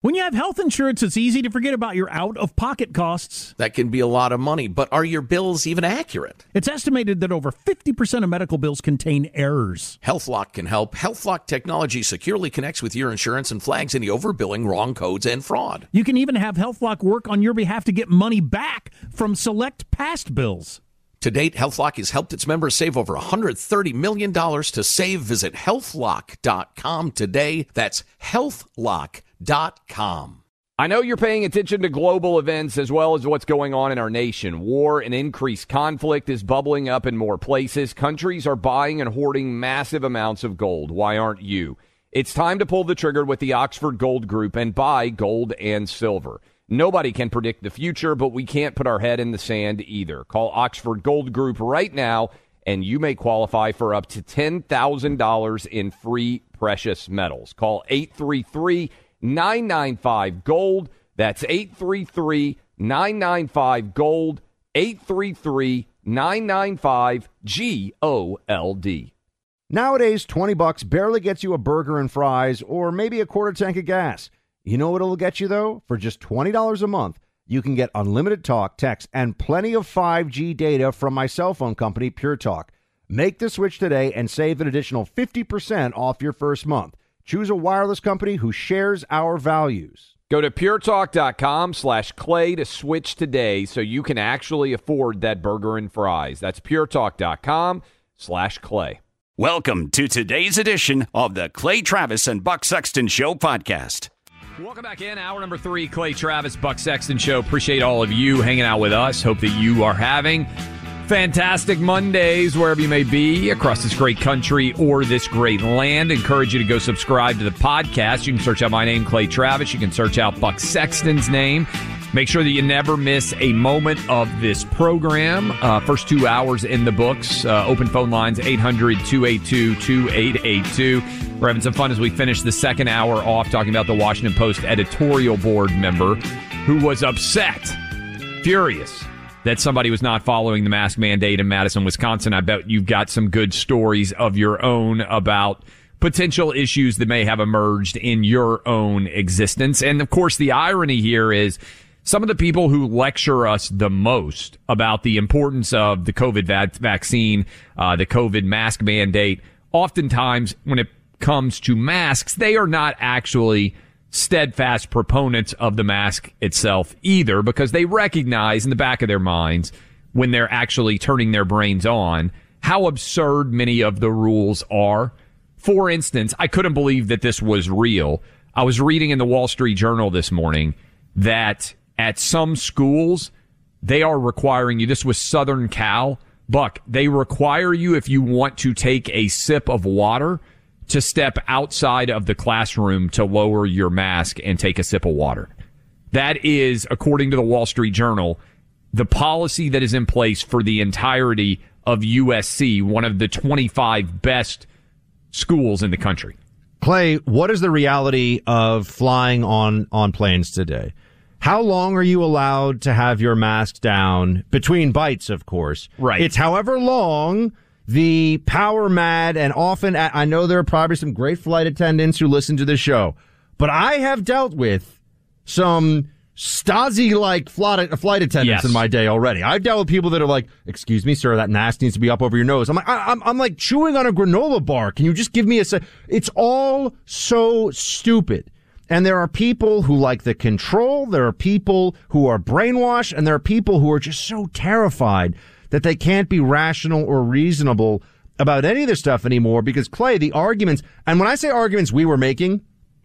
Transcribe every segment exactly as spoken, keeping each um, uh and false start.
When you have health insurance, it's easy to forget about your out-of-pocket costs. That can be a lot of money, but are your bills even accurate? It's estimated that over fifty percent of medical bills contain errors. HealthLock can help. HealthLock technology securely connects with your insurance and flags any overbilling, wrong codes, and fraud. You can even have HealthLock work on your behalf to get money back from select past bills. To date, HealthLock has helped its members save over one hundred thirty million dollars. To save, visit health lock dot com today. That's health lock dot com. I know you're paying attention to global events as well as what's going on in our nation. War and increased conflict is bubbling up in more places. Countries are buying and hoarding massive amounts of gold. Why aren't you? It's time to pull the trigger with the Oxford Gold Group and buy gold and silver. Nobody can predict the future, but we can't put our head in the sand either. Call Oxford Gold Group right now, and you may qualify for up to ten thousand dollars in free precious metals. Call eight three three, nine nine five, GOLD. That's eight three three, nine nine five, GOLD, eight three three, nine nine five, G O L D. Nowadays, twenty bucks barely gets you a burger and fries or maybe a quarter tank of gas. You know what it'll get you, though? For just twenty dollars a month, you can get unlimited talk, text, and plenty of five G data from my cell phone company, Pure Talk. Make the switch today and save an additional fifty percent off your first month. Choose a wireless company who shares our values. Go to puretalk.com slash clay to switch today so you can actually afford that burger and fries. That's puretalk.com slash clay. Welcome to today's edition of the Clay Travis and Buck Sexton Show podcast. Welcome back in. Hour number three, Clay Travis, Buck Sexton Show. Appreciate all of you hanging out with us. Hope that you are having fantastic Mondays wherever you may be across this great country or this great land. Encourage you to go subscribe to the podcast. You can search out my name, Clay Travis. You can search out Buck Sexton's name. Make sure that you never miss a moment of this program. Uh, first two hours in the books. Uh, open phone lines, eight hundred, two eight two, two eight eight two. We're having some fun as we finish the second hour off talking about the Washington Post editorial board member who was upset, furious, that somebody was not following the mask mandate in Madison, Wisconsin. I bet you've got some good stories of your own about potential issues that may have emerged in your own existence. And, of course, the irony here is some of the people who lecture us the most about the importance of the COVID va- vaccine, uh, the COVID mask mandate, oftentimes when it comes to masks, they are not actually steadfast proponents of the mask itself either, because they recognize in the back of their minds when they're actually turning their brains on how absurd many of the rules are. For instance, I couldn't believe that this was real. I was reading in the Wall Street Journal this morning that at some schools, they are requiring you, this was Southern Cal, Buck, they require you, if you want to take a sip of water, to step outside of the classroom to lower your mask and take a sip of water. That is, according to the Wall Street Journal, the policy that is in place for the entirety of U S C, one of the twenty-five best schools in the country. Clay, what is the reality of flying on, on planes today? How long are you allowed to have your mask down? Between bites, of course. Right. It's however long the power mad, and often, I know there are probably some great flight attendants who listen to the show, but I have dealt with some Stasi-like flight, flight attendants yes. in my day already. I've dealt with people that are like, excuse me, sir, that mask needs to be up over your nose. I'm like, I, I'm, I'm like chewing on a granola bar. Can you just give me a sec? It's all so stupid. And there are people who like the control. There are people who are brainwashed, and there are people who are just so terrified that they can't be rational or reasonable about any of this stuff anymore. Because, Clay, the arguments, and when I say arguments we were making,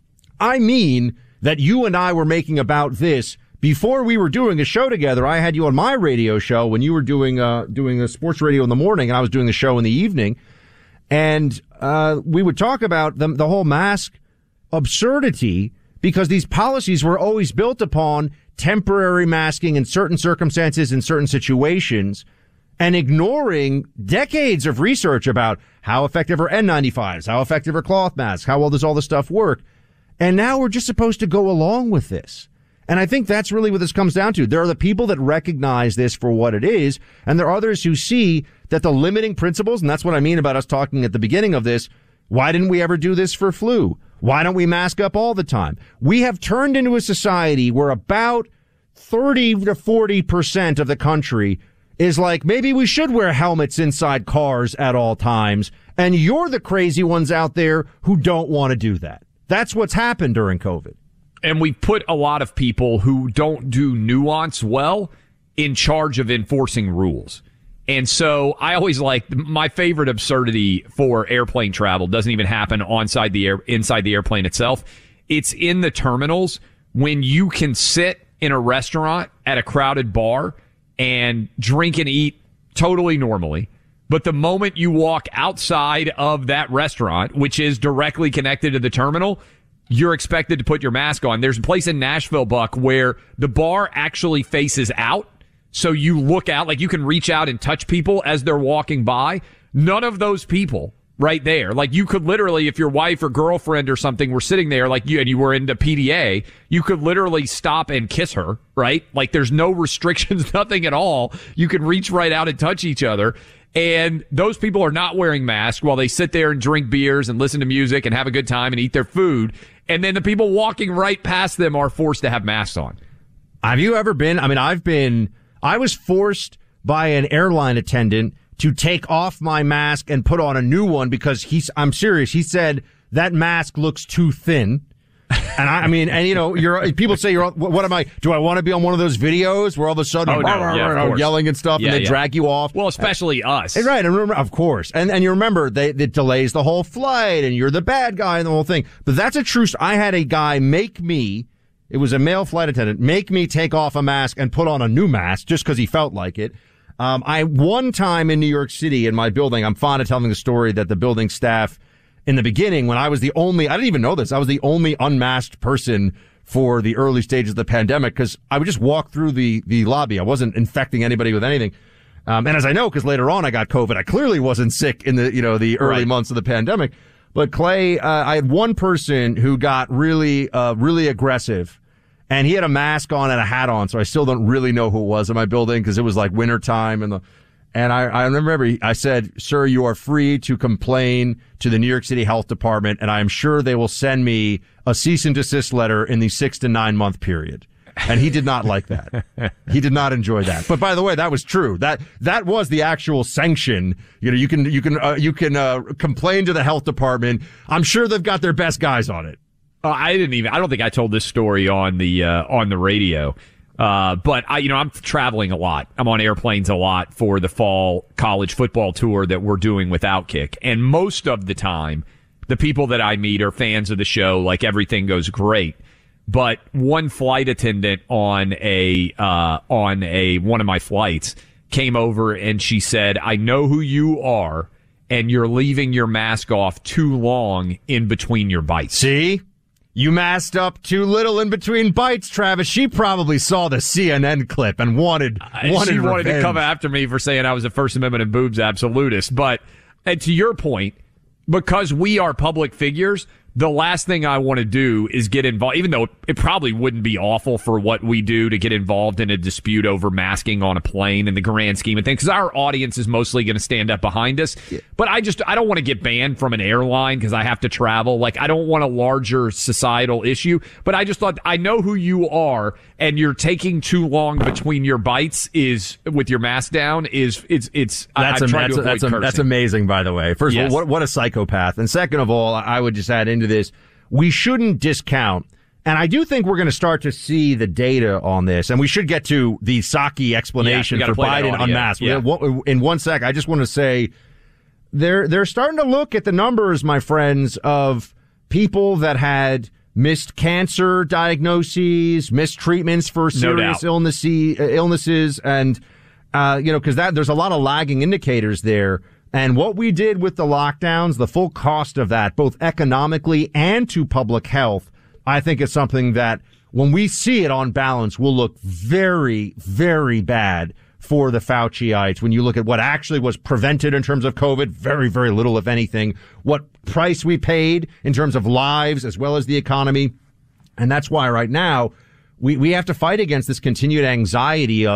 I mean that you and I were making about this before we were doing a show together. I had you on my radio show when you were doing uh doing a sports radio in the morning, and I was doing the show in the evening. And uh we would talk about the, the whole mask absurdity, because these policies were always built upon temporary masking in certain circumstances, in certain situations, and ignoring decades of research about how effective are N ninety-fives, how effective are cloth masks, how well does all this stuff work. And now we're just supposed to go along with this. And I think that's really what this comes down to. There are the people that recognize this for what it is, and there are others who see that the limiting principles, and that's what I mean about us talking at the beginning of this, Why didn't we ever do this for flu? Why don't we mask up all the time? We have turned into a society where about thirty to forty percent of the country is like, maybe we should wear helmets inside cars at all times. And you're the crazy ones out there who don't want to do that. That's what's happened during COVID. And we put a lot of people who don't do nuance well in charge of enforcing rules. And so I always like my favorite absurdity for airplane travel doesn't even happen onside the air, inside the airplane itself. It's in the terminals when you can sit in a restaurant at a crowded bar and drink and eat totally normally. But the moment you walk outside of that restaurant, which is directly connected to the terminal, you're expected to put your mask on. There's a place in Nashville, Buck, where the bar actually faces out. So you look out, like you can reach out and touch people as they're walking by. None of those people right there. Like you could literally, if your wife or girlfriend or something were sitting there, like you and you were into P D A, you could literally stop and kiss her, right? Like there's no restrictions, nothing at all. You can reach right out and touch each other. And those people are not wearing masks while they sit there and drink beers and listen to music and have a good time and eat their food. And then the people walking right past them are forced to have masks on. Have you ever been? I mean, I've been, I was forced by an airline attendant to take off my mask and put on a new one because he's, I'm serious. He said that mask looks too thin. And I, I mean, and you know, you're, people say you're, what am I, do I want to be on one of those videos where all of a sudden, oh, no, rah, yeah, rah, rah, yelling and stuff yeah, and they yeah. drag you off? Well, especially us. And, right. And remember, of course. And, and you remember they, it delays the whole flight and you're the bad guy and the whole thing. But that's a true, I had a guy make me, it was a male flight attendant, make me take off a mask and put on a new mask just because he felt like it. Um, I, one time in New York City in my building, I'm fond of telling the story that the building staff in the beginning, when I was the only, I didn't even know this, I was the only unmasked person for the early stages of the pandemic because I would just walk through the, the lobby. I wasn't infecting anybody with anything. Um, and as I know, because later on I got COVID, I clearly wasn't sick in the, you know, the early right. months of the pandemic. But Clay, uh, I had one person who got really, uh, really aggressive. And he had a mask on and a hat on, so I still don't really know who it was in my building because it was like winter time. And the, and I, I remember I said, sir, you are free to complain to the New York City Health Department, and I am sure they will send me a cease and desist letter in the six to nine month period. And he did not like that. He did not enjoy that. But by the way, that was true. That, that was the actual sanction. You know, you can, you can, uh, you can, uh, complain to the health department. I'm sure they've got their best guys on it. Uh, I didn't even. I don't think I told this story on the uh, on the radio. Uh, but I, you know, I'm traveling a lot. I'm on airplanes a lot for the fall college football tour that we're doing with Outkick. And most of the time, the people that I meet are fans of the show. Like everything goes great. But one flight attendant on a uh, on a one of my flights came over and she said, "I know who you are, and you're leaving your mask off too long in between your bites." See? You masked up too little in between bites, Travis. She probably saw the C N N clip and wanted, wanted She wanted revenge. to come after me for saying I was a First Amendment and boobs absolutist. But and to your point, because we are public figures, the last thing I want to do is get involved, even though it probably wouldn't be awful for what we do to get involved in a dispute over masking on a plane in the grand scheme of things, because our audience is mostly going to stand up behind us. Yeah. But I just, I don't want to get banned from an airline because I have to travel. Like, I don't want a larger societal issue, but I just thought, I know who you are, and you're taking too long between your bites is, with your mask down, is, it's, it's, that's, I, I'm a, trying that's, to a, avoid that's, a, that's amazing, by the way. First yes. of all, what, what a psychopath. And second of all, I would just add into this, we shouldn't discount, and I do think we're going to start to see the data on this, and we should get to the Psaki explanation yeah, for Biden unmasked. Yeah. In one sec, I just want to say they're they're starting to look at the numbers, my friends, of people that had missed cancer diagnoses, missed treatments for serious no illnesses, illnesses, and uh, you know, because that there's a lot of lagging indicators there. And what we did with the lockdowns, the full cost of that, both economically and to public health, I think is something that when we see it on balance will look very, very bad for the Fauciites. When you look at what actually was prevented in terms of COVID, very, very little, if anything, what price we paid in terms of lives as well as the economy. And that's why right now we, we have to fight against this continued anxiety of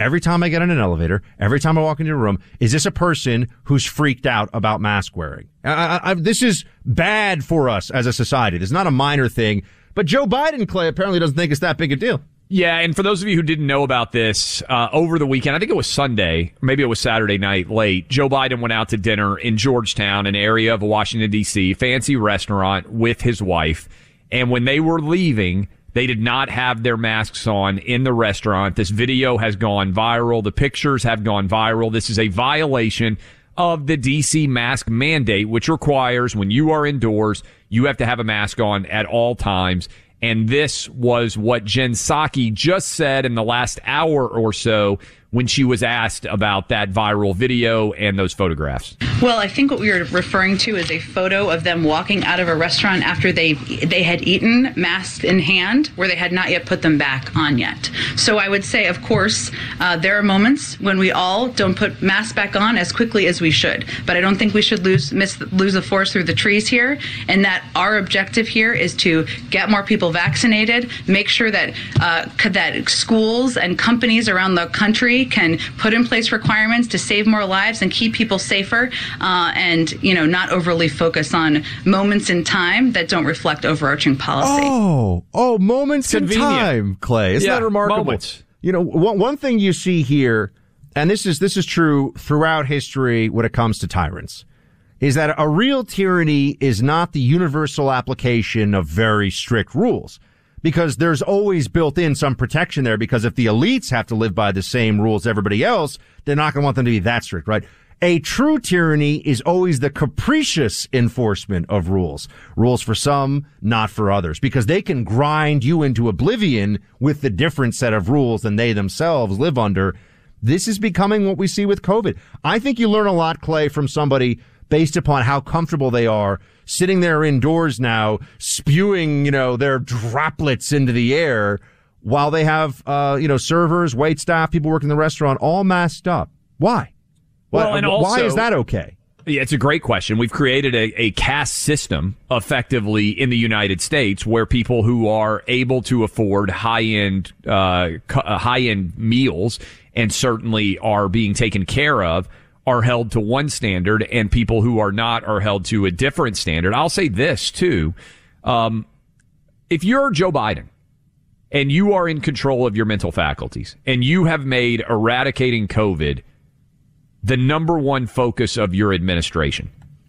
every time I get in an elevator, every time I walk into a room, is this a person who's freaked out about mask wearing? I, I, I, this is bad for us as a society. This is not a minor thing. But Joe Biden, Clay, apparently doesn't think it's that big a deal. Yeah, and for those of you who didn't know about this, uh, over the weekend, I think it was Sunday, maybe it was Saturday night late, Joe Biden went out to dinner in Georgetown, an area of Washington, D C, fancy restaurant with his wife. And when they were leaving, they did not have their masks on in the restaurant. This video has gone viral. The pictures have gone viral. This is a violation of the D C mask mandate, which requires when you are indoors, you have to have a mask on at all times. And this was what Jen Psaki just said in the last hour or so when she was asked about that viral video and those photographs. Well, I think what we were referring to is a photo of them walking out of a restaurant after they they had eaten, masks in hand, where they had not yet put them back on yet. So I would say, of course, uh, there are moments when we all don't put masks back on as quickly as we should. But I don't think we should lose miss, lose the forest through the trees here, and that our objective here is to get more people vaccinated, make sure that uh, that schools and companies around the country can put in place requirements to save more lives and keep people safer, uh, and you know not overly focus on moments in time that don't reflect overarching policy. Oh, oh, moments Convenient. in time, Clay. Isn't Yeah, that remarkable? moments. You know, one, one thing you see here, and this is this is true throughout history when it comes to tyrants, is that a real tyranny is not the universal application of very strict rules. Because there's always built in some protection there, because if the elites have to live by the same rules as everybody else, they're not going to want them to be that strict, right? A true tyranny is always the capricious enforcement of rules. Rules for some, not for others, because they can grind you into oblivion with the different set of rules than they themselves live under. This is becoming what we see with COVID. I think you learn a lot, Clay, from somebody based upon how comfortable they are sitting there indoors now, spewing, you know, their droplets into the air while they have, uh, you know, servers, wait staff, people working in the restaurant, all masked up. Why? Well, why, and why also, is that okay? Yeah, it's a great question. We've created a, a caste system effectively in the United States where people who are able to afford high-end, uh, high-end meals and certainly are being taken care of are held to one standard, and people who are not are held to a different standard. I'll say this, too. Um, if you're Joe Biden and you are in control of your mental faculties and you have made eradicating COVID the number one focus of your administration,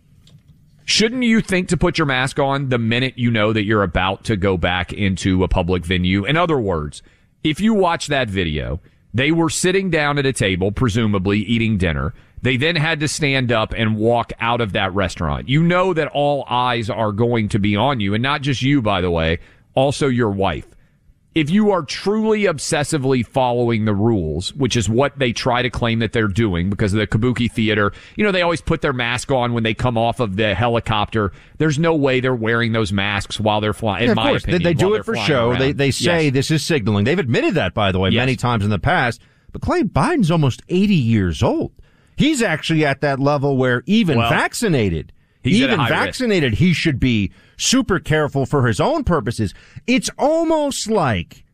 shouldn't you think to put your mask on the minute you know that you're about to go back into a public venue? In other words, if you watch that video, they were sitting down at a table, presumably eating dinner. They then had to stand up and walk out of that restaurant. You know that all eyes are going to be on you, and not just you, by the way, also your wife. If you are truly obsessively following the rules, which is what they try to claim that they're doing because of the Kabuki Theater, you know, they always put their mask on when they come off of the helicopter. There's no way they're wearing those masks while they're flying, in yeah, my course. opinion. They, they do it for show. Around. They they say yes. this is signaling. They've admitted that, by the way, yes. many times in the past. But Clay, Biden's almost eighty years old. He's actually at that level where even well, vaccinated, he's even at a high vaccinated, risk. he should be super careful for his own purposes. It's almost like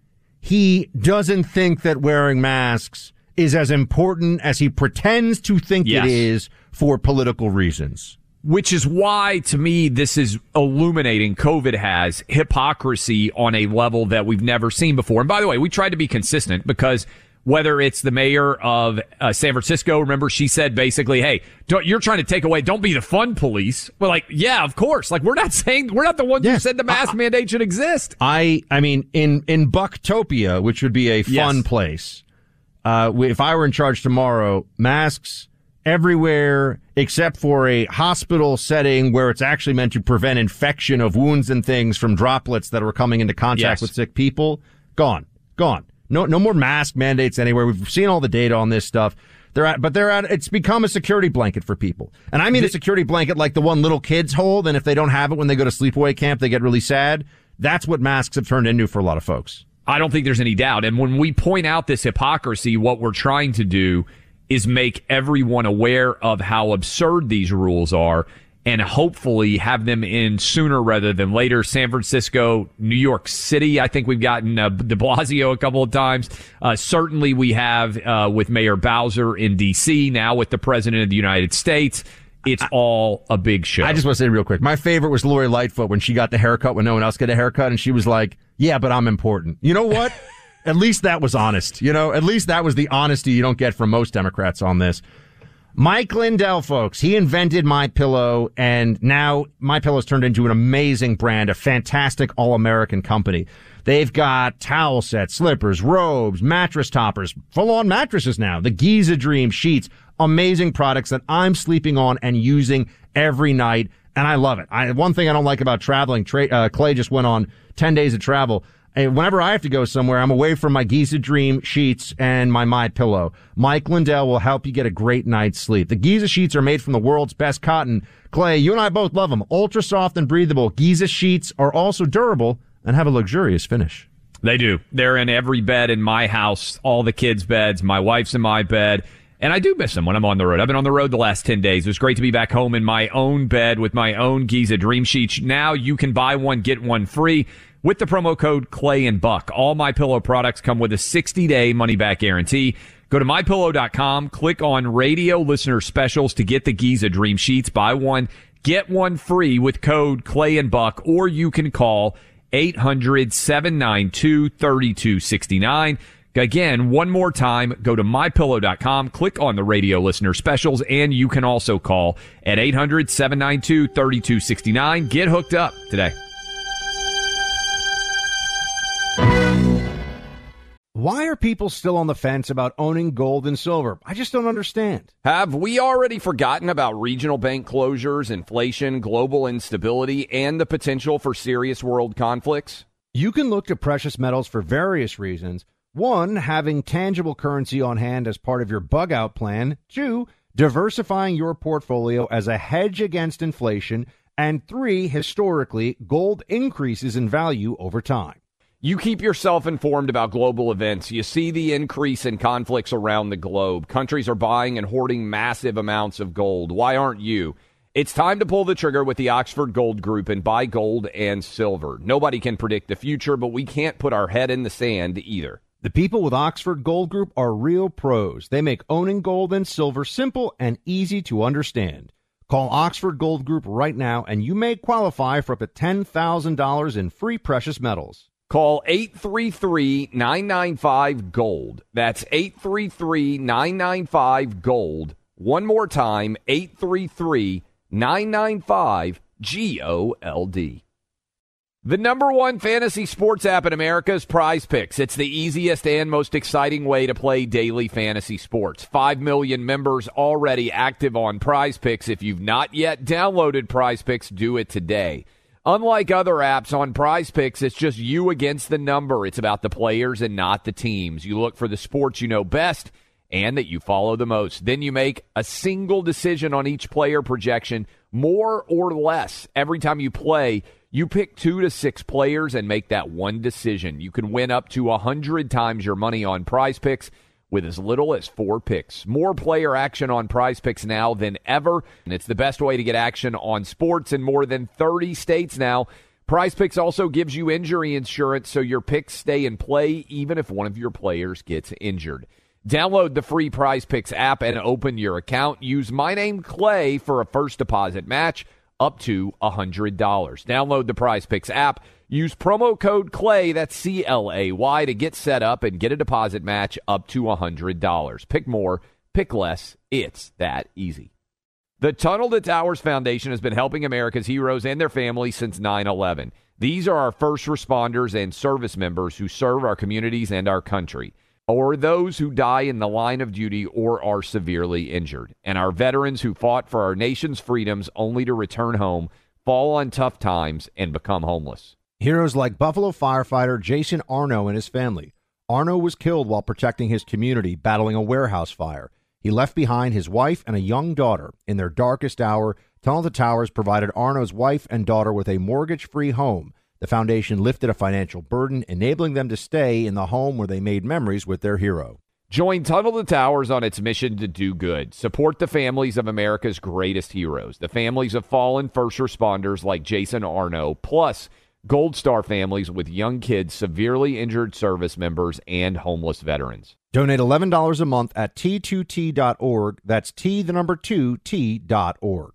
he doesn't think that wearing masks is as important as he pretends to think yes. it is for political reasons. Which is why, to me, this is illuminating COVID has hypocrisy on a level that we've never seen before. And by the way, we tried to be consistent because whether it's the mayor of uh, San Francisco, remember, she said basically, hey, don't, you're trying to take away, don't be the fun police. We're like, yeah, of course. Like, we're not saying, we're not the ones yeah. who said the mask I, mandate should exist. I, I mean, in, in Bucktopia, which would be a fun yes. place, uh, if I were in charge tomorrow, masks everywhere except for a hospital setting where it's actually meant to prevent infection of wounds and things from droplets that are coming into contact yes. with sick people. Gone. Gone. No, no more mask mandates anywhere. We've seen all the data on this stuff. They're at, but they're at, it's become a security blanket for people. And I mean the, a security blanket like the one little kids hold. And if they don't have it when they go to sleepaway camp, they get really sad. That's what masks have turned into for a lot of folks. I don't think there's any doubt. And when we point out this hypocrisy, what we're trying to do is make everyone aware of how absurd these rules are and hopefully have them in sooner rather than later. San Francisco, New York City, I think we've gotten uh, de Blasio a couple of times. Uh, certainly we have uh, with Mayor Bowser in D C, now with the President of the United States. It's all a big show. I just want to say real quick, my favorite was Lori Lightfoot when she got the haircut when no one else got a haircut, and she was like, yeah, but I'm important. You know what? At least that was honest. You know, at least that was the honesty you don't get from most Democrats on this. Mike Lindell, folks, he invented MyPillow, and now MyPillow's turned into an amazing brand, a fantastic all-American company. They've got towel sets, slippers, robes, mattress toppers, full-on mattresses now, the Giza Dream sheets, amazing products that I'm sleeping on and using every night, and I love it. I, one thing I don't like about traveling, Tra- uh, Clay just went on ten days of travel. And whenever I have to go somewhere, I'm away from my Giza Dream sheets and my MyPillow. Mike Lindell will help you get a great night's sleep. The Giza sheets are made from the world's best cotton. Clay, you and I both love them. Ultra soft and breathable. Giza sheets are also durable and have a luxurious finish. They do. They're in every bed in my house, all the kids' beds. My wife's in my bed. And I do miss them when I'm on the road. I've been on the road the last ten days. It was great to be back home in my own bed with my own Giza Dream sheets. Now you can buy one, get one free with the promo code Clay and Buck. All MyPillow products come with a sixty-day money-back guarantee. Go to my pillow dot com, click on radio listener specials to get the Giza Dream sheets. Buy one, get one free with code Clay and Buck, or you can call eight hundred, seven nine two, three two six nine. Again, one more time, go to my pillow dot com, click on the radio listener specials, and you can also call at eight hundred, seven nine two, three two six nine. Get hooked up today. Why are people still on the fence about owning gold and silver? I just don't understand. Have we already forgotten about regional bank closures, inflation, global instability, and the potential for serious world conflicts? You can look to precious metals for various reasons. One, having tangible currency on hand as part of your bug-out plan. Two, diversifying your portfolio as a hedge against inflation. And three, historically, gold increases in value over time. You keep yourself informed about global events. You see the increase in conflicts around the globe. Countries are buying and hoarding massive amounts of gold. Why aren't you? It's time to pull the trigger with the Oxford Gold Group and buy gold and silver. Nobody can predict the future, but we can't put our head in the sand either. The people with Oxford Gold Group are real pros. They make owning gold and silver simple and easy to understand. Call Oxford Gold Group right now, and you may qualify for up to ten thousand dollars in free precious metals. Call eight three three, nine nine five, GOLD. That's eight three three, nine nine five, GOLD. One more time, eight three three, nine nine five, G O L D. The number one fantasy sports app in America is Prize Picks. It's the easiest and most exciting way to play daily fantasy sports. Five million members already active on Prize Picks. If you've not yet downloaded Prize Picks, do it today. Unlike other apps on Prize Picks, it's just you against the number. It's about the players and not the teams. You look for the sports you know best and that you follow the most. Then you make a single decision on each player projection, more or less. Every time you play, you pick two to six players and make that one decision. You can win up to one hundred times your money on Prize Picks with as little as four picks. More player action on Prize Picks now than ever, and it's the best way to get action on sports in more than thirty states now. Prize Picks also gives you injury insurance, so your picks stay in play even if one of your players gets injured. Download the free Prize Picks app and open your account. Use my name, Clay, for a first deposit match up to one hundred dollars. Download the Prize Picks app. Use promo code CLAY, that's C L A Y, to get set up and get a deposit match up to one hundred dollars. Pick more, pick less. It's that easy. The Tunnel to Towers Foundation has been helping America's heroes and their families since nine eleven. These are our first responders and service members who serve our communities and our country, or those who die in the line of duty or are severely injured, and our veterans who fought for our nation's freedoms only to return home, fall on tough times, and become homeless. Heroes like Buffalo firefighter Jason Arno and his family. Arno was killed while protecting his community, battling a warehouse fire. He left behind his wife and a young daughter. In their darkest hour, Tunnel to Towers provided Arno's wife and daughter with a mortgage-free home. The foundation lifted a financial burden, enabling them to stay in the home where they made memories with their hero. Join Tunnel to Towers on its mission to do good. Support the families of America's greatest heroes, the families of fallen first responders like Jason Arno, plus Gold Star families with young kids, severely injured service members, and homeless veterans. Donate eleven dollars a month at T two T dot org. That's T, the number two, T dot org.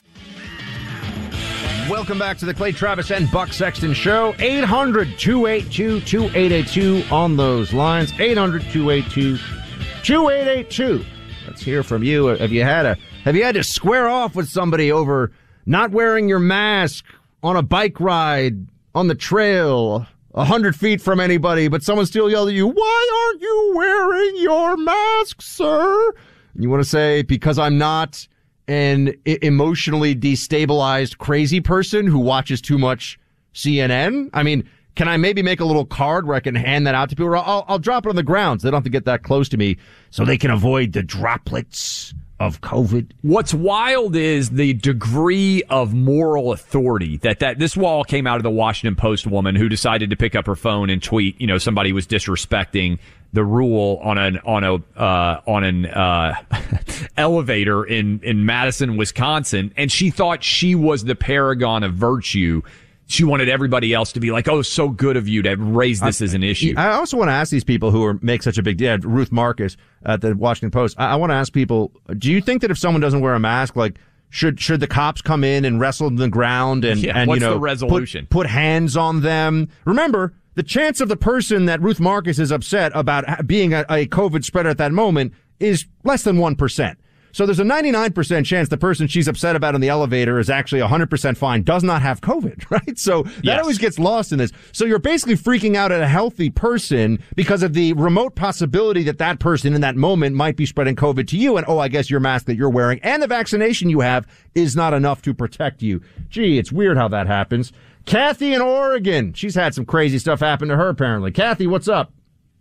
Welcome back to the Clay Travis and Buck Sexton Show. eight hundred, two eight two, two eight eight two on those lines. eight hundred, two eight two, two eight eight two. Let's hear from you. Have you had a have you had to square off with somebody over not wearing your mask on a bike ride on the trail a hundred feet from anybody, but someone still yelled at you, "Why aren't you wearing your mask, sir?" And you want to say, because I'm not an emotionally destabilized crazy person who watches too much C N N? I mean, can I maybe make a little card where I can hand that out to people? Or I'll, I'll drop it on the ground so they don't have to get that close to me so they can avoid the droplets of COVID. What's wild is the degree of moral authority that, that this wall came out of the Washington Post woman who decided to pick up her phone and tweet, you know, somebody was disrespecting the rule on an on a uh, on an uh, elevator in in Madison, Wisconsin, and she thought she was the paragon of virtue. She wanted everybody else to be like, "Oh, so good of you to raise this I, as an issue." I also want to ask these people who are make such a big deal. Ruth Marcus at the Washington Post. I, I want to ask people: do you think that if someone doesn't wear a mask, like should should the cops come in and wrestle on the ground and yeah, and what's you know the resolution? Put, put hands on them? Remember, the chance of the person that Ruth Marcus is upset about being a, a COVID spreader at that moment is less than one percent. So there's a ninety-nine percent chance the person she's upset about in the elevator is actually one hundred percent fine, does not have COVID, right? So that yes. always gets lost in this. So you're basically freaking out at a healthy person because of the remote possibility that that person in that moment might be spreading COVID to you. And, oh, I guess your mask that you're wearing and the vaccination you have is not enough to protect you. Gee, it's weird how that happens. Kathy in Oregon. She's had some crazy stuff happen to her, apparently. Kathy, what's up?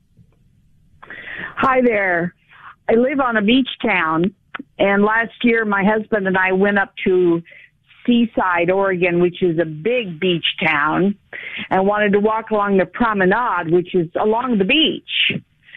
Hi there. I live on a beach town, and last year my husband and I went up to Seaside, Oregon, which is a big beach town, and wanted to walk along the promenade, which is along the beach.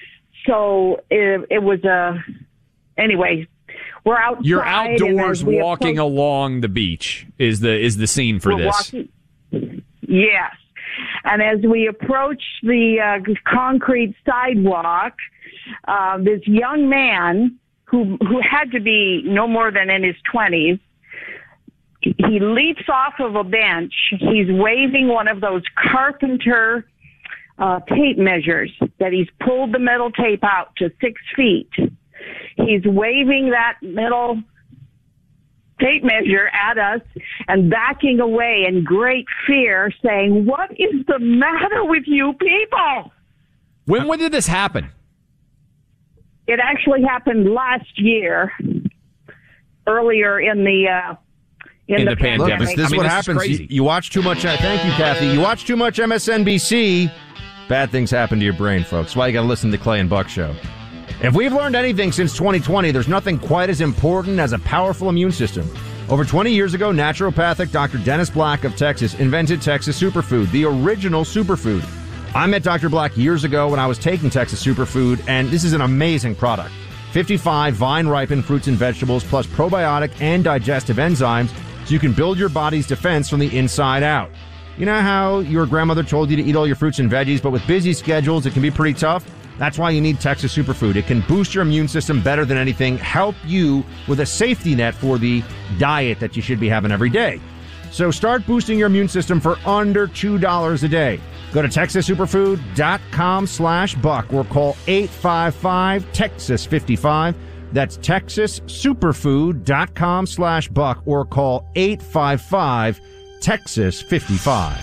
So it, it was a, anyway, we're outside. You're outdoors walking approach, along the beach is the is the scene for this. Walking, yes. And as we approach the uh, concrete sidewalk, uh, this young man who who had to be no more than in his twenties, he leaps off of a bench. He's waving one of those carpenter uh, tape measures that he's pulled the metal tape out to six feet. He's waving that metal tape measure at us and backing away in great fear, saying, "What is the matter with you people?" When, when did this happen? It actually happened last year, earlier in the uh, in, in the, the pandemic. pandemic. Look, this, this I mean, is what this happens. is You, you watch too much. Uh, thank you, Kathy. You watch too much M S N B C. Bad things happen to your brain, folks. That's why you got to listen to the Clay and Buck Show. If we've learned anything since twenty twenty, there's nothing quite as important as a powerful immune system. Over twenty years ago, naturopathic Doctor Dennis Black of Texas invented Texas Superfood, the original superfood. I met Doctor Black years ago when I was taking Texas Superfood, and this is an amazing product. fifty-five vine-ripened fruits and vegetables, plus probiotic and digestive enzymes, so you can build your body's defense from the inside out. You know how your grandmother told you to eat all your fruits and veggies, but with busy schedules, it can be pretty tough? That's why you need Texas Superfood. It can boost your immune system better than anything, help you with a safety net for the diet that you should be having every day. So start boosting your immune system for under two dollars a day. Go to texas superfood dot com slash buck or call eight five five Texas fifty-five. That's texas superfood dot com slash buck or call eight five five Texas fifty-five.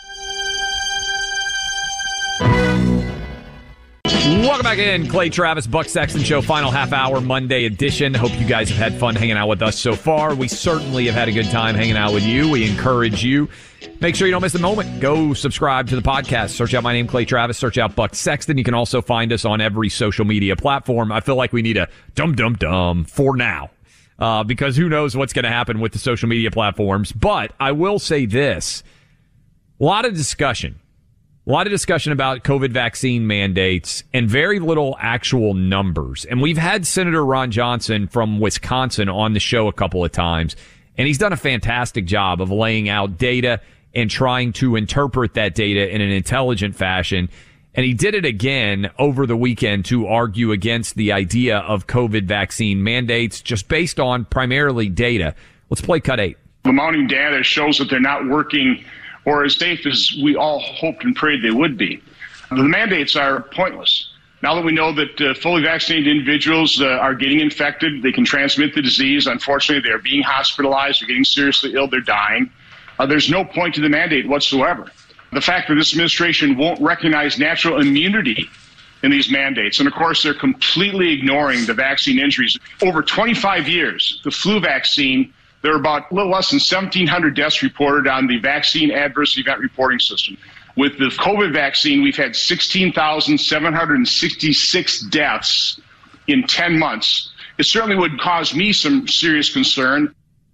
Welcome back in. Clay Travis, Buck Sexton Show, final half hour Monday edition. Hope you guys have had fun hanging out with us so far. We certainly have had a good time hanging out with you. We encourage you. Make sure you don't miss the moment. Go subscribe to the podcast. Search out my name, Clay Travis. Search out Buck Sexton. You can also find us on every social media platform. I feel like we need a dum-dum-dum for now. Uh, because who knows what's going to happen with the social media platforms. But I will say this. A lot of discussion A lot of discussion about COVID vaccine mandates and very little actual numbers. And we've had Senator Ron Johnson from Wisconsin on the show a couple of times, and he's done a fantastic job of laying out data and trying to interpret that data in an intelligent fashion. And he did it again over the weekend to argue against the idea of COVID vaccine mandates just based on primarily data. Let's play cut eight. The mounting data shows that they're not working or as safe as we all hoped and prayed they would be. The mandates are pointless. Now that we know that uh, fully vaccinated individuals uh, are getting infected, they can transmit the disease. Unfortunately, they're being hospitalized, they're getting seriously ill, they're dying. Uh, there's no point to the mandate whatsoever. The fact that this administration won't recognize natural immunity in these mandates, and of course, they're completely ignoring the vaccine injuries. Over twenty-five years, the flu vaccine, there are about a little less than seventeen hundred deaths reported on the vaccine adverse event reporting system. With the COVID vaccine, we've had sixteen thousand seven hundred sixty-six deaths in ten months. It certainly would cause me some serious concern.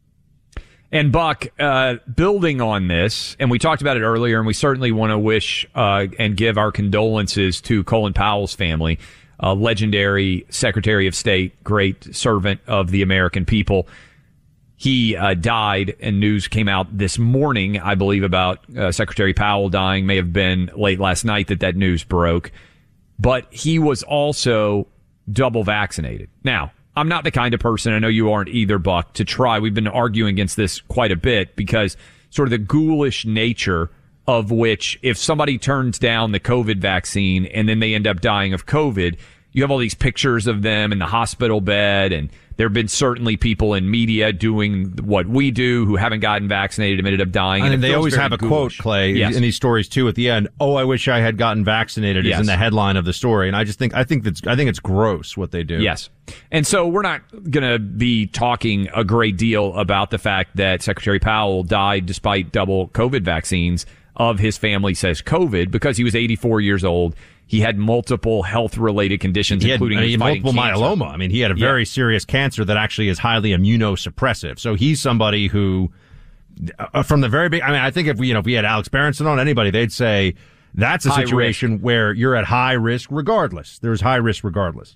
And Buck, uh, building on this, and we talked about it earlier, and we certainly want to wish uh, and give our condolences to Colin Powell's family, a legendary Secretary of State, great servant of the American people. He uh, died, and news came out this morning, I believe, about uh, Secretary Powell dying. May have been late last night that that news broke. But he was also double vaccinated. Now, I'm not the kind of person, I know you aren't either, Buck, to try. We've been arguing against this quite a bit because sort of the ghoulish nature of which if somebody turns down the COVID vaccine and then they end up dying of COVID, you have all these pictures of them in the hospital bed, and there have been certainly people in media doing what we do who haven't gotten vaccinated and ended up dying. And, and they always have a ghoulish. quote, Clay, yes. in these stories too. At the end, "Oh, I wish I had gotten vaccinated," yes. is in the headline of the story, and I just think I think that's I think it's gross what they do. Yes, and so we're not going to be talking a great deal about the fact that Secretary Powell died despite double COVID vaccines. Of his family says COVID because he was eighty-four years old. He had multiple health-related conditions, he had, including he had fighting multiple cancer. myeloma. I mean, he had a very yeah. serious cancer that actually is highly immunosuppressive. So he's somebody who, uh, from the very big, I mean, I think if we, you know, if we had Alex Berenson on, anybody, they'd say that's a High situation risk. where you're at high risk regardless. There's high risk regardless.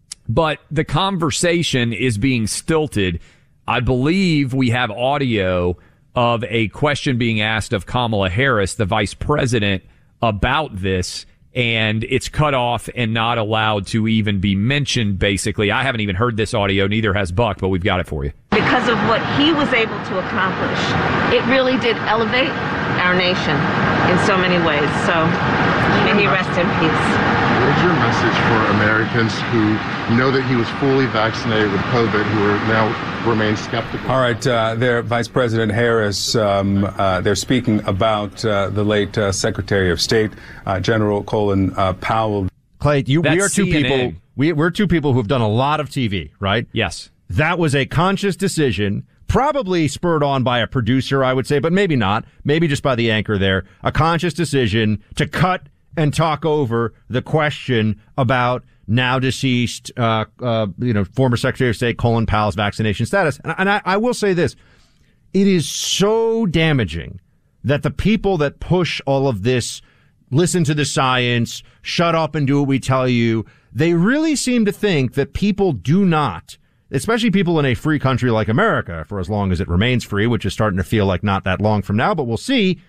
But the conversation is being stilted. I believe we have audio of a question being asked of Kamala Harris, the vice president, about this, and it's cut off and not allowed to even be mentioned, basically. I haven't even heard this audio, neither has Buck, but we've got it for you. Because of what he was able to accomplish, it really did elevate our nation in so many ways. So may he rest in peace. What is your message for Americans who know that he was fully vaccinated with COVID, who are now remain skeptical? All right, uh, there, Vice President Harris, um, uh, they're speaking about uh, the late uh, Secretary of State, uh, General Colin uh, Powell. Clay, you, we are two C N N. people. We, we're two people who've done a lot of T V, right? Yes. That was a conscious decision, probably spurred on by a producer, I would say, but maybe not. Maybe just by the anchor there. A conscious decision to cut and talk over the question about now deceased, uh, uh, you know, former Secretary of State Colin Powell's vaccination status. And, and I, I will say this. It is so damaging that the people that push all of this, listen to the science, shut up and do what we tell you, they really seem to think that people do not, especially people in a free country like America, for as long as it remains free, which is starting to feel like not that long from now, but we'll see.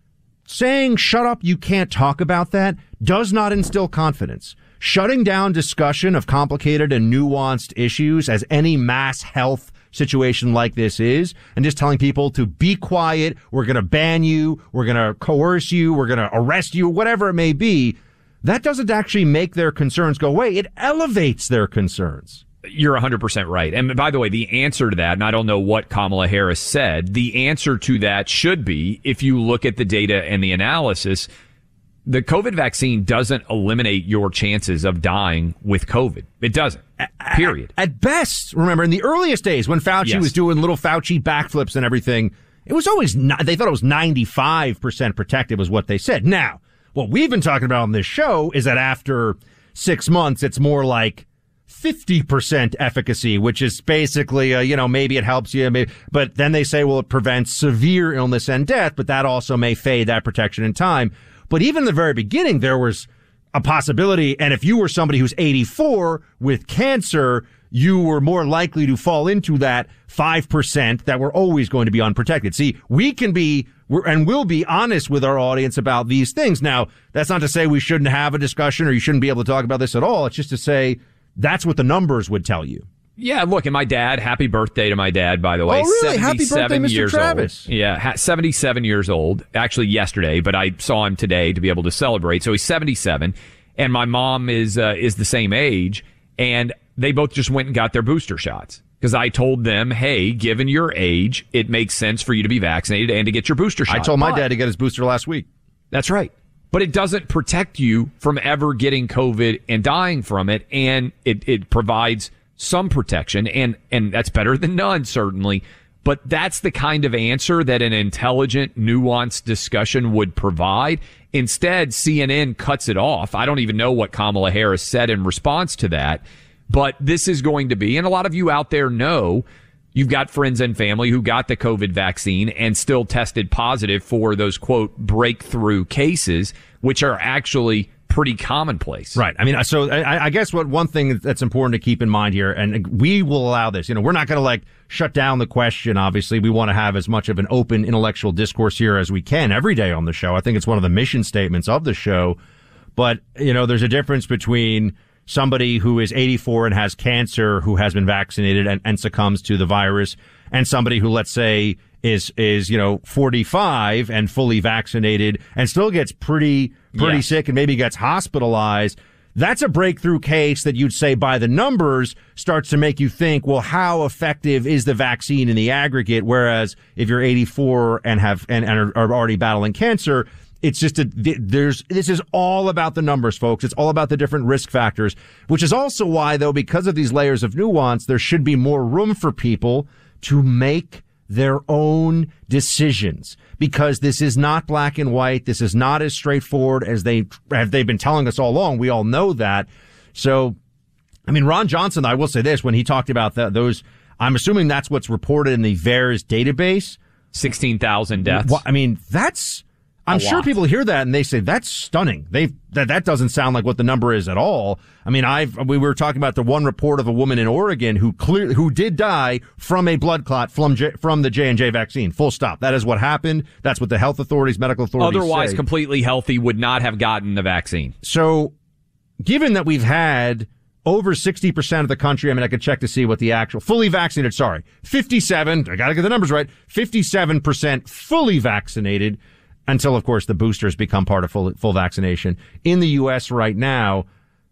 Saying, shut up, you can't talk about that, does not instill confidence. Shutting down discussion of complicated and nuanced issues, as any mass health situation like this is, and just telling people to be quiet, we're going to ban you, we're going to coerce you, we're going to arrest you, whatever it may be, that doesn't actually make their concerns go away. It elevates their concerns. You're one hundred percent right. And by the way, the answer to that, and I don't know what Kamala Harris said, the answer to that should be, if you look at the data and the analysis, the COVID vaccine doesn't eliminate your chances of dying with COVID. It doesn't. Period. At, at best, remember, in the earliest days when Fauci yes. was doing little Fauci backflips and everything, it was always, not, they thought it was ninety-five percent protective was what they said. Now, what we've been talking about on this show is that after six months, it's more like fifty percent efficacy, which is basically, uh, you know, maybe it helps you, maybe, but then they say, well, it prevents severe illness and death, but that also may fade that protection in time. But even in the very beginning, there was a possibility. And if you were somebody who's eighty-four with cancer, you were more likely to fall into that five percent that were always going to be unprotected. See, we can be we're, and we'll be honest with our audience about these things. Now, that's not to say we shouldn't have a discussion or you shouldn't be able to talk about this at all. It's just to say that's what the numbers would tell you. Yeah, look, and my dad, happy birthday to my dad, by the way. Oh, really? Happy birthday, Mister Travis. Old. Yeah, ha- seventy-seven years old. Actually, yesterday, but I saw him today to be able to celebrate. So he's seventy-seven, and my mom is uh, is the same age, and they both just went and got their booster shots. Because I told them, hey, given your age, it makes sense for you to be vaccinated and to get your booster shot. I told my but, dad to get his booster last week. That's right. But it doesn't protect you from ever getting COVID and dying from it, and it, it provides some protection, and, and that's better than none, certainly. But that's the kind of answer that an intelligent, nuanced discussion would provide. Instead, C N N cuts it off. I don't even know what Kamala Harris said in response to that. But this is going to be, and a lot of you out there know, you've got friends and family who got the COVID vaccine and still tested positive for those, quote, breakthrough cases, which are actually pretty commonplace. Right. I mean, so I, I guess what one thing that's important to keep in mind here, and we will allow this, you know, we're not going to like shut down the question. Obviously, we want to have as much of an open intellectual discourse here as we can every day on the show. I think it's one of the mission statements of the show. But, you know, there's a difference between somebody who is eighty-four and has cancer who has been vaccinated and, and succumbs to the virus, and somebody who, let's say, is, is, you know, forty-five and fully vaccinated and still gets pretty, pretty yes. sick and maybe gets hospitalized. That's a breakthrough case that you'd say by the numbers starts to make you think, well, how effective is the vaccine in the aggregate? Whereas if you're eighty-four and have, and, and are, are already battling cancer, it's just a, there's, this is all about the numbers, folks. It's all about the different risk factors, which is also why, though, because of these layers of nuance, there should be more room for people to make their own decisions, because this is not black and white. This is not as straightforward as they have they've been telling us all along. We all know that. So, I mean, Ron Johnson, I will say this, when he talked about that, those, I'm assuming that's what's reported in the V A E R S database. sixteen thousand deaths. Well, I mean, that's, I'm A sure lot. people hear that and they say, that's stunning. They that that doesn't sound like what the number is at all. I mean, I've we were talking about the one report of a woman in Oregon who clearly who did die from a blood clot from J, from the J and J vaccine. Full stop. That is what happened. That's what the health authorities, medical authorities Otherwise say. completely healthy would not have gotten the vaccine. So, given that we've had over sixty percent of the country, I mean, I could check to see what the actual fully vaccinated, sorry, fifty-seven, I got to get the numbers right, fifty-seven percent fully vaccinated, until, of course, the boosters become part of full, full vaccination in the U S right now.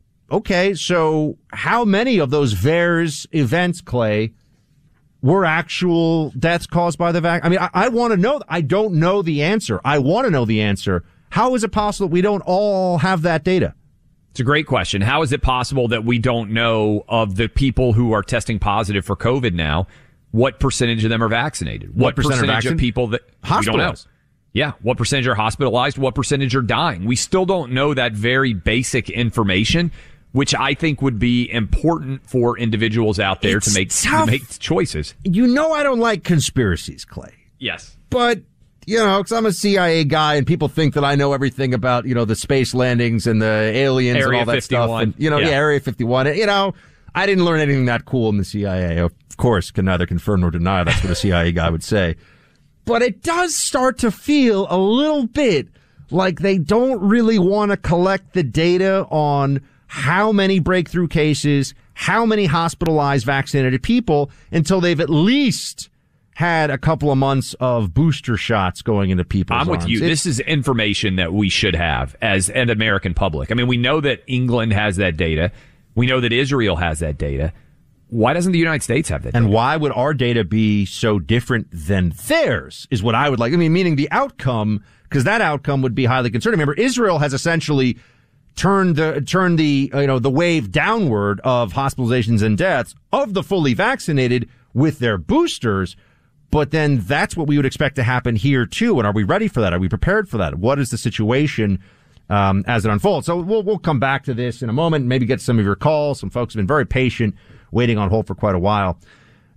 Okay, so how many of those V A E R S events, Clay, were actual deaths caused by the vaccine? I mean, I, I want to know. I don't know the answer. I want to know the answer. How is it possible we don't all have that data? It's a great question. How is it possible that we don't know of the people who are testing positive for COVID now? What percentage of them are vaccinated? What, What percent are percentage of vaccinated? people that we don't know? Hospitalized. Yeah. What percentage are hospitalized? What percentage are dying? We still don't know that very basic information, which I think would be important for individuals out there It's to make tough. to make choices. You know I don't like conspiracies, Clay. Yes. But, you know, because I'm a C I A guy and people think that I know everything about, you know, the space landings and the aliens Area and all that stuff. fifty-one. And, you know, yeah. Yeah. yeah, Area fifty-one. You know, I didn't learn anything that cool in the C I A. Of course, can neither confirm nor deny. That's what a C I A guy would say. But it does start to feel a little bit like they don't really want to collect the data on how many breakthrough cases, how many hospitalized vaccinated people until they've at least had a couple of months of booster shots going into people's I'm with arms. you. It's- This is information that we should have as an American public. I mean, we know that England has that data. We know that Israel has that data. Why doesn't the United States have that data? And why would our data be so different than theirs is what I would like. I mean, meaning the outcome, because that outcome would be highly concerning. Remember, Israel has essentially turned the, turned the, you know, the wave downward of hospitalizations and deaths of the fully vaccinated with their boosters. But then that's what we would expect to happen here too. And are we ready for that? Are we prepared for that? What is the situation um, as it unfolds? So we'll, we'll come back to this in a moment, maybe get some of your calls. Some folks have been very patient, waiting on hold for quite a while.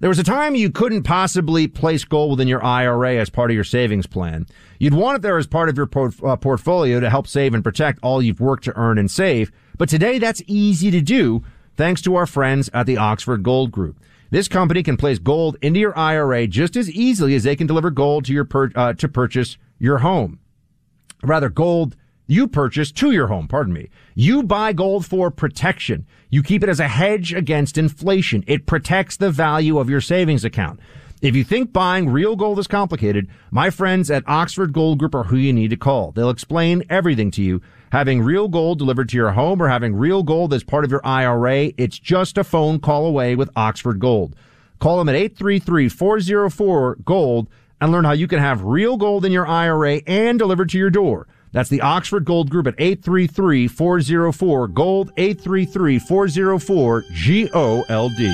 There was a time you couldn't possibly place gold within your I R A as part of your savings plan. You'd want it there as part of your port- uh, portfolio to help save and protect all you've worked to earn and save. But today that's easy to do thanks to our friends at the Oxford Gold Group. This company can place gold into your I R A just as easily as they can deliver gold to your per- uh, to purchase your home. Rather, gold you purchase to your home, pardon me. You buy gold for protection. You keep it as a hedge against inflation. It protects the value of your savings account. If you think buying real gold is complicated, my friends at Oxford Gold Group are who you need to call. They'll explain everything to you. Having real gold delivered to your home or having real gold as part of your I R A, it's just a phone call away with Oxford Gold. Call them at eight three three, four oh four, GOLD and learn how you can have real gold in your I R A and delivered to your door. That's the Oxford Gold Group at eight three three, four oh four, GOLD, eight three three, four oh four, G O L D.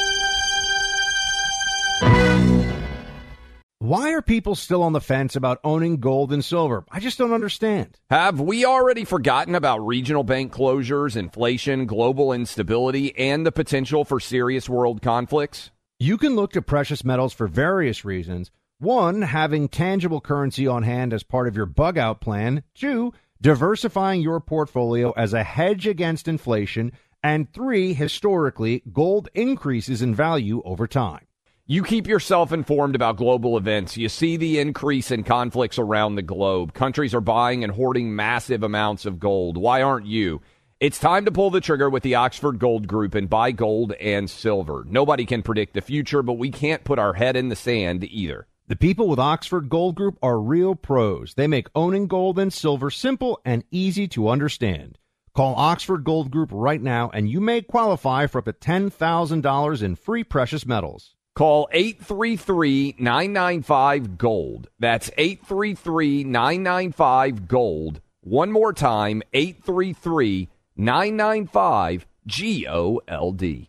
Why are people still on the fence about owning gold and silver? I just don't understand. Have we already forgotten about regional bank closures, inflation, global instability, and the potential for serious world conflicts? You can look to precious metals for various reasons. One, having tangible currency on hand as part of your bug-out plan. Two, diversifying your portfolio as a hedge against inflation. And three, historically, gold increases in value over time. You keep yourself informed about global events. You see the increase in conflicts around the globe. Countries are buying and hoarding massive amounts of gold. Why aren't you? It's time to pull the trigger with the Oxford Gold Group and buy gold and silver. Nobody can predict the future, but we can't put our head in the sand either. The people with Oxford Gold Group are real pros. They make owning gold and silver simple and easy to understand. Call Oxford Gold Group right now, and you may qualify for up to ten thousand dollars in free precious metals. Call eight three three, nine nine five, GOLD. That's eight three three, nine nine five, GOLD. One more time, eight three three, nine nine five, G O L D.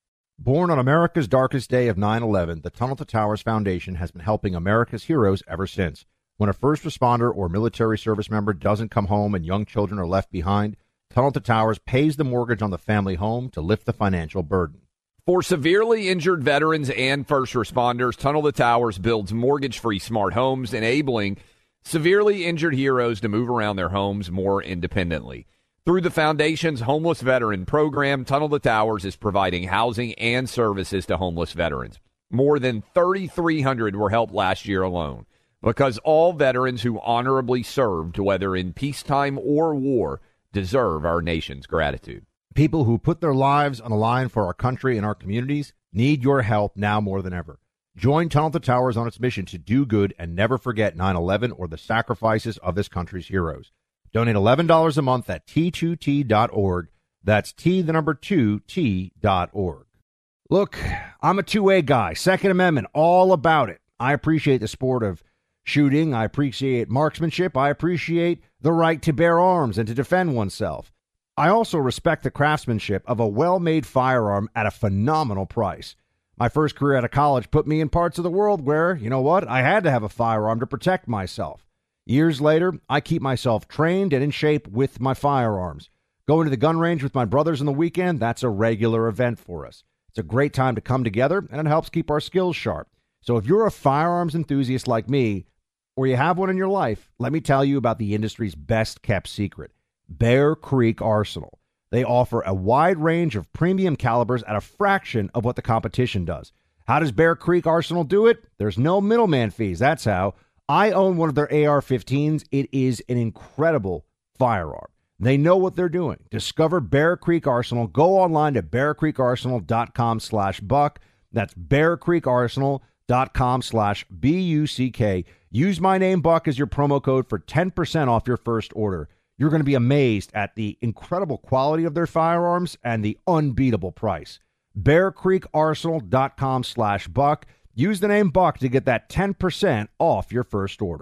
Born on America's darkest day of nine eleven, the Tunnel to Towers Foundation has been helping America's heroes ever since. When a first responder or military service member doesn't come home and young children are left behind, Tunnel to Towers pays the mortgage on the family home to lift the financial burden. For severely injured veterans and first responders, Tunnel to Towers builds mortgage-free smart homes, enabling severely injured heroes to move around their homes more independently. Through the Foundation's Homeless Veteran Program, Tunnel to Towers is providing housing and services to homeless veterans. More than thirty-three hundred were helped last year alone, because all veterans who honorably served, whether in peacetime or war, deserve our nation's gratitude. People who put their lives on the line for our country and our communities need your help now more than ever. Join Tunnel to Towers on its mission to do good and never forget nine eleven or the sacrifices of this country's heroes. Donate eleven dollars a month at T two T dot org. That's T, the number two, T dot org. Look, I'm a two-way guy. Second Amendment, all about it. I appreciate the sport of shooting. I appreciate marksmanship. I appreciate the right to bear arms and to defend oneself. I also respect the craftsmanship of a well-made firearm at a phenomenal price. My first career out of college put me in parts of the world where, you know what, I had to have a firearm to protect myself. Years later, I keep myself trained and in shape with my firearms. Going to the gun range with my brothers on the weekend, that's a regular event for us. It's a great time to come together, and it helps keep our skills sharp. So if you're a firearms enthusiast like me, or you have one in your life, let me tell you about the industry's best-kept secret. Bear Creek Arsenal. They offer a wide range of premium calibers at a fraction of what the competition does. How does Bear Creek Arsenal do it? There's no middleman fees. That's how. I own one of their A R fifteens. It is an incredible firearm. They know what they're doing. Discover Bear Creek Arsenal. Go online to bear creek arsenal dot com slash buck. That's bear creek arsenal dot com slash B U C K. Use my name, Buck, as your promo code for ten percent off your first order. You're going to be amazed at the incredible quality of their firearms and the unbeatable price. bear creek arsenal dot com slash buck. Use the name Buck to get that ten percent off your first order.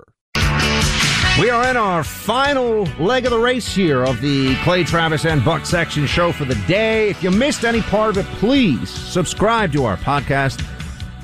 We are in our final leg of the race here of the Clay Travis and Buck Sexton show for the day. If you missed any part of it, please subscribe to our podcast.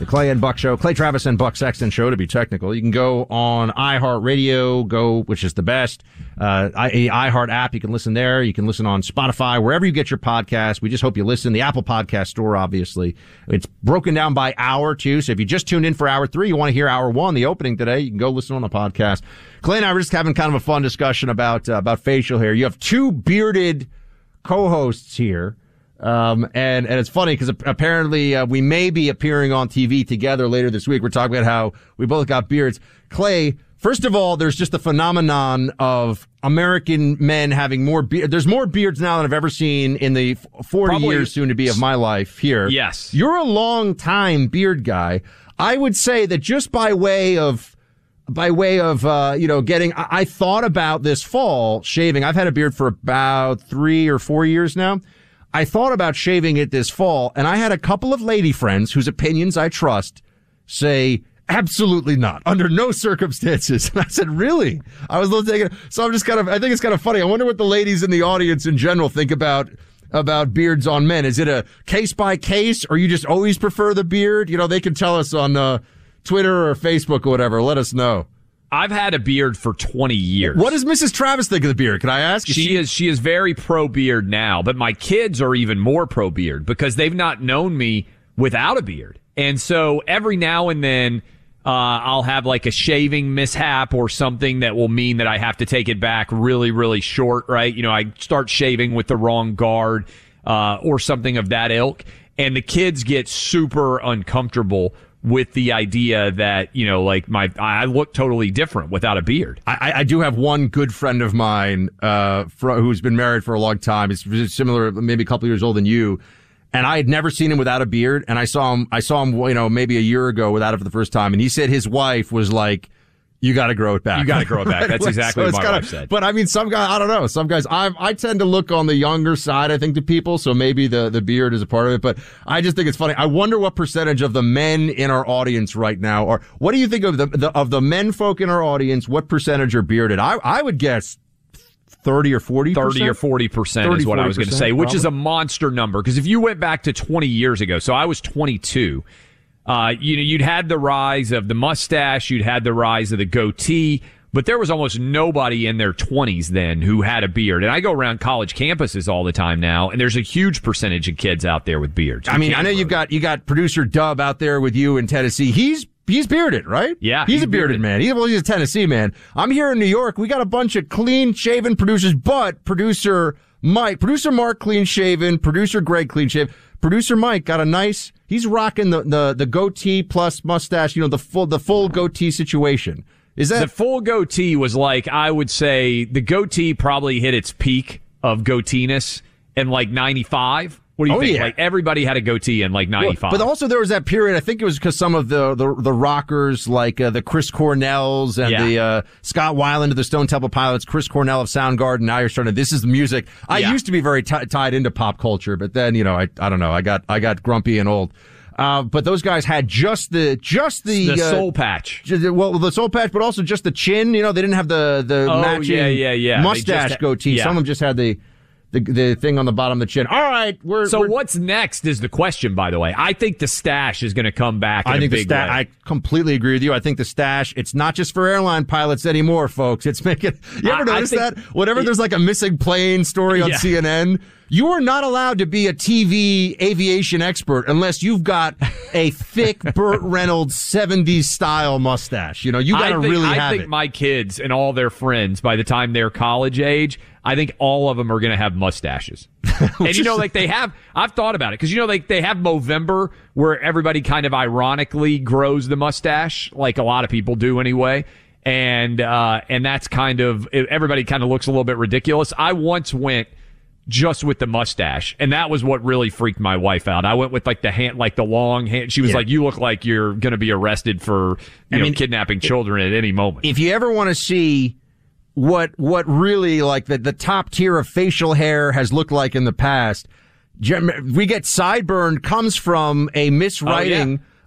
The Clay and Buck Show, Clay Travis and Buck Sexton Show, to be technical. You can go on iHeartRadio, go, which is the best, uh, I, iHeart app. You can listen there. You can listen on Spotify, wherever you get your podcast. We just hope you listen. The Apple Podcast Store, obviously. It's broken down by hour, too. So if you just tuned in for hour three, you want to hear hour one, the opening today, you can go listen on the podcast. Clay and I were just having kind of a fun discussion about, uh, about facial hair. You have two bearded co-hosts here. Um, and, and it's funny because apparently, uh, we may be appearing on T V together later this week. We're talking about how we both got beards. Clay, first of all, there's just the phenomenon of American men having more beard. There's more beards now than I've ever seen in the forty Probably. years soon to be of my life here. Yes. You're a long time beard guy. I would say that just by way of, by way of, uh, you know, getting, I, I thought about this fall shaving. I've had a beard for about three or four years now. I thought about shaving it this fall, and I had a couple of lady friends whose opinions I trust say, absolutely not, under no circumstances. And I said, really? I was a little taken. So I'm just kind of, I think it's kind of funny. I wonder what the ladies in the audience in general think about, about beards on men. Is it a case by case, or you just always prefer the beard? You know, they can tell us on, uh, Twitter or Facebook or whatever. Let us know. I've had a beard for twenty years. What does Missus Travis think of the beard? Can I ask? Is she, she is she is very pro beard now, but my kids are even more pro beard because they've not known me without a beard. And so every now and then uh I'll have like a shaving mishap or something that will mean that I have to take it back really really short, right? You know, I start shaving with the wrong guard uh or something of that ilk, and the kids get super uncomfortable with the idea that, you know, like my, I look totally different without a beard. I, I do have one good friend of mine, uh, for, who's been married for a long time. He's similar, maybe a couple years older than you. And I had never seen him without a beard. And I saw him, I saw him, you know, maybe a year ago without it for the first time. And he said his wife was like, you got to grow it back. You got to grow it back. That's exactly so what my kinda, wife said. But I mean, some guys, I don't know. Some guys, I I tend to look on the younger side, I think, to people. So maybe the, the beard is a part of it. But I just think it's funny. I wonder what percentage of the men in our audience right now are, what do you think of the, the of the men folk in our audience? What percentage are bearded? I, I would guess thirty or forty percent? thirty or forty percent is what I was going to say, which probably. is a monster number. Because if you went back to twenty years ago, so I was twenty-two, Uh, you know, you'd had the rise of the mustache, you'd had the rise of the goatee, but there was almost nobody in their twenties then who had a beard. And I go around college campuses all the time now, and there's a huge percentage of kids out there with beards. I mean, I know you've got, you got producer Dub out there with you in Tennessee. He's, he's bearded, right? Yeah. He's, he's a bearded, bearded man. He, well, he's a Tennessee man. I'm here in New York. We got a bunch of clean shaven producers, but producer Mike, producer Mark clean shaven, producer Greg clean shaven. Producer Mike got a nice, he's rocking the, the, the goatee plus mustache, you know, the full, the full goatee situation. Is that? The full goatee was like, I would say the goatee probably hit its peak of goateeness in like ninety-five. What do you oh, think? Yeah. Like everybody had a goatee in like ninety-five. Well, but also there was that period, I think it was because some of the, the, the rockers like uh, the Chris Cornells and yeah. the uh, Scott Weiland of the Stone Temple Pilots, Chris Cornell of Soundgarden. Now you're starting to, this is the music. I yeah. used to be very t- tied into pop culture, but then, you know, I, I don't know, I got, I got grumpy and old. Uh, but those guys had just the, just the, the uh, soul patch. Well, the soul patch, but also just the chin. You know, they didn't have the, the oh, matching yeah, yeah, yeah. mustache had, goatee. Yeah. Some of them just had the, The, the thing on the bottom of the chin. All right, we're so. We're, what's next is the question. By the way, I think the stash is going to come back. In I think a the big stash. way. I completely agree with you. I think the stash. It's not just for airline pilots anymore, folks. It's making. You ever I, notice think, that? Whenever there's like a missing plane story on yeah. C N N, you are not allowed to be a T V aviation expert unless you've got a thick Burt Reynolds seventies style mustache. You know, you got to really I have think it. my kids and all their friends, by the time they're college age, I think all of them are going to have mustaches. And you know, like they have, I've thought about it because you know, like they have Movember where everybody kind of ironically grows the mustache, like a lot of people do anyway. And, uh, and that's kind of, everybody kind of looks a little bit ridiculous. I once went just with the mustache, and that was what really freaked my wife out. I went with like the hand, like the long hand. She was yeah. like, you look like you're going to be arrested for, you I know, mean, kidnapping children at any moment. If you ever want to see what what really like the, the top tier of facial hair has looked like in the past, we get Sideburn comes from a miswriting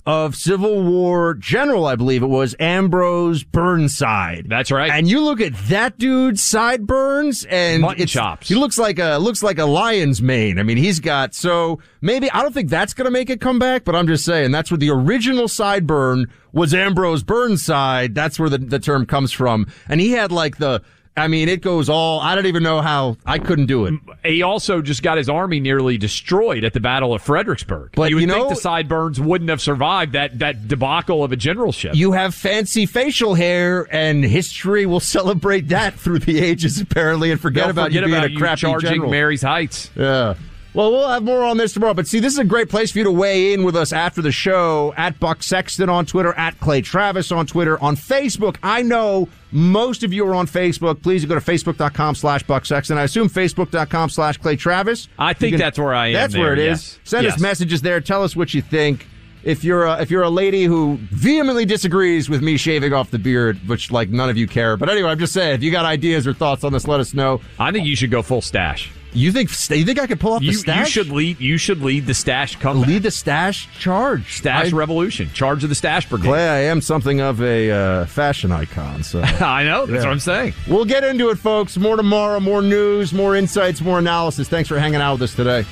of Civil War general, I believe it was, Ambrose Burnside. That's right. And you look at that dude's sideburns, and mutton it's, chops. He looks like a looks like a lion's mane. I mean, he's got so maybe I don't think that's going to make it come back, but I'm just saying that's where the original sideburn was Ambrose Burnside. That's where the the term comes from, and he had like the. I mean, it goes all, I don't even know how, I couldn't do it. He also just got his army nearly destroyed at the Battle of Fredericksburg. But you would you know, think the sideburns wouldn't have survived that, that debacle of a generalship. You have fancy facial hair, and history will celebrate that through the ages, apparently, and forget They'll about forget you being about a you crappy charging general. Mary's Heights. Yeah. Well, we'll have more on this tomorrow. But see, this is a great place for you to weigh in with us after the show. At Buck Sexton on Twitter, at Clay Travis on Twitter, on Facebook. I know most of you are on Facebook. Please go to facebook.com slash Buck Sexton. I assume facebook.com slash Clay Travis. I think can, that's where I am. That's there, where it yes. is. Send yes. us messages there. Tell us what you think. If you're a, if you're a lady who vehemently disagrees with me shaving off the beard, which like none of you care, but anyway, I'm just saying, if you got ideas or thoughts on this, let us know. I think you should go full stash. You think you think I could pull off you, the stash? You should lead. You should lead the stash comeback. Lead the stash charge. Stash I, revolution. Charge of the stash brigade. Clay, I am something of a uh, fashion icon. So I know. That's yeah. what I'm saying. We'll get into it, folks. More tomorrow. More news. More insights. More analysis. Thanks for hanging out with us today.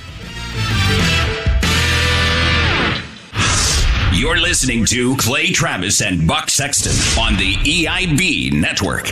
You're listening to Clay Travis and Buck Sexton on the E I B Network.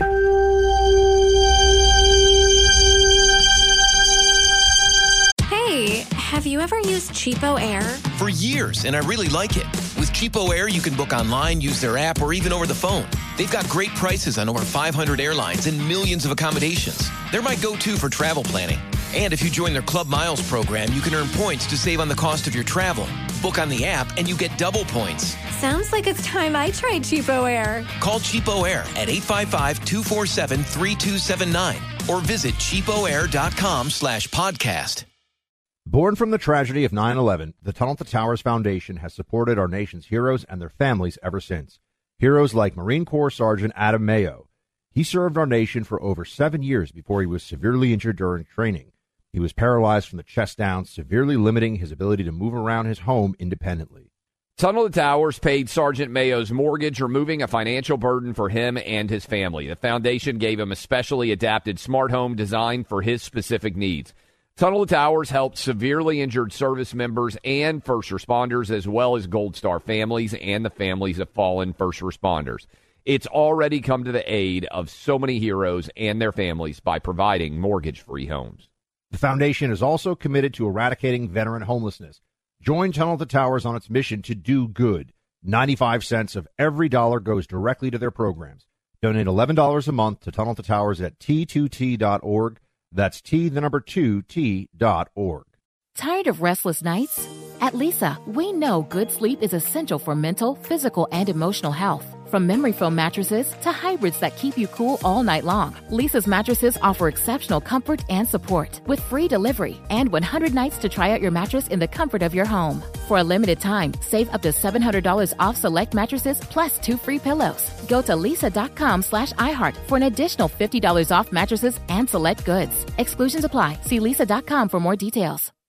Hey, have you ever used Cheapo Air? For years, and I really like it. With Cheapo Air, you can book online, use their app, or even over the phone. They've got great prices on over five hundred airlines and millions of accommodations. They're my go-to for travel planning. And if you join their Club Miles program, you can earn points to save on the cost of your travel. Book on the app, and you get double points. Sounds like it's time I tried Cheapo Air. Call Cheapo Air at eight five five, two four seven, three two seven nine or visit cheapoair.com slash podcast. Born from the tragedy of nine eleven, the Tunnel to Towers Foundation has supported our nation's heroes and their families ever since. Heroes like Marine Corps Sergeant Adam Mayo. He served our nation for over seven years before he was severely injured during training. He was paralyzed from the chest down, severely limiting his ability to move around his home independently. Tunnel to Towers paid Sergeant Mayo's mortgage, removing a financial burden for him and his family. The foundation gave him a specially adapted smart home designed for his specific needs. Tunnel to Towers helped severely injured service members and first responders, as well as Gold Star families and the families of fallen first responders. It's already come to the aid of so many heroes and their families by providing mortgage-free homes. The foundation is also committed to eradicating veteran homelessness. Join Tunnel to Towers on its mission to do good. ninety-five cents of every dollar goes directly to their programs. Donate eleven dollars a month to Tunnel to Towers at T two T dot org. That's T, the number two, T dot org. Tired of restless nights? At Leesa, we know good sleep is essential for mental, physical, and emotional health. From memory foam mattresses to hybrids that keep you cool all night long, Leesa's mattresses offer exceptional comfort and support with free delivery and one hundred nights to try out your mattress in the comfort of your home. For a limited time, save up to seven hundred dollars off select mattresses plus two free pillows. Go to leesa.com slash iHeart for an additional fifty dollars off mattresses and select goods. Exclusions apply. See leesa dot com for more details.